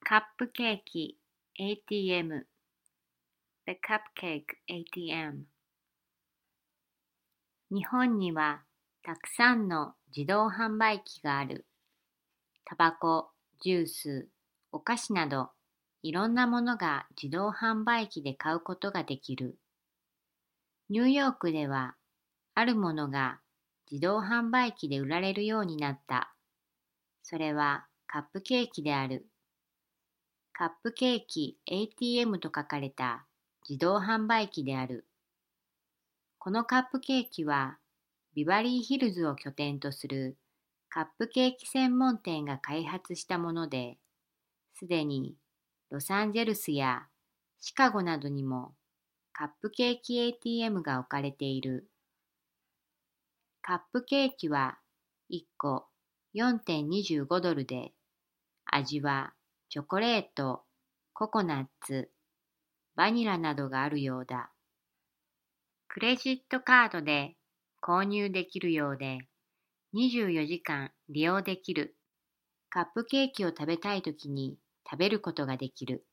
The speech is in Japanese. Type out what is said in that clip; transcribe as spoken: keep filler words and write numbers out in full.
カップケーキ エーティーエム The Cupcake エーティーエム 日本にはたくさんの自動販売機がある。タバコ、ジュース、お菓子などいろんなものが自動販売機で買うことができる。ニューヨークではあるものが自動販売機で売られるようになった。それはカップケーキである。カップケーキ エーティーエム と書かれた自動販売機である。このカップケーキはビバリーヒルズを拠点とするカップケーキ専門店が開発したもので、すでにロサンゼルスやシカゴなどにもカップケーキ エーティーエム が置かれている。カップケーキはいっこ よんてんにじゅうごドルで、味はチョコレート、ココナッツ、バニラなどがあるようだ。クレジットカードで購入できるようで、にじゅうよじかん利用できる。カップケーキを食べたいときに食べることができる。